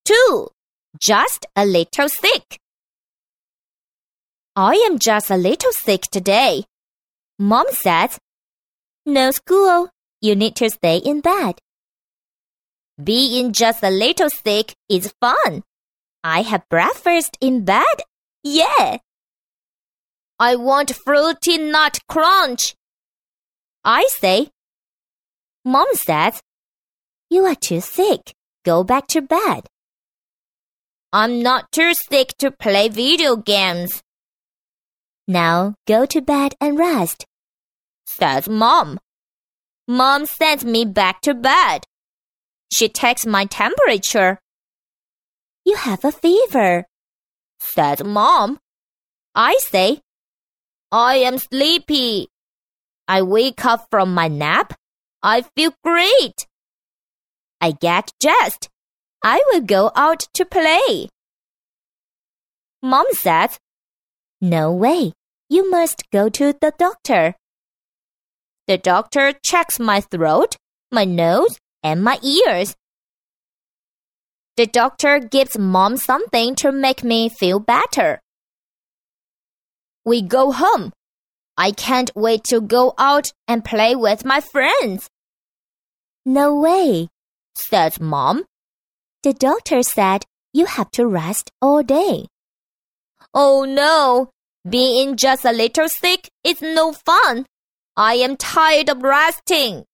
too. Just a little sick. I am just a little sick today. Mom says, No school. You need to stay in bed. Being just a little sick is fun. I have breakfast in bed. Yeah. I want fruity nut crunch. I say, Mom says, You are too sick. Go back to bed. I'm not too sick to play video games. Now go to bed and rest, says Mom. Mom sends me back to bed. She takes my temperature. You have a fever, says Mom. I say, I am sleepy. I wake up from my nap. I feel great. I get dressed. I will go out to play. Mom says, No way. You must go to the doctor. The doctor checks my throat, my nose, and my ears. The doctor gives Mom something to make me feel better. We go home. I can't wait to go out and play with my friends. No way, says Mom. The doctor said you have to rest all day. Oh no, being just a little sick is no fun. I am tired of resting.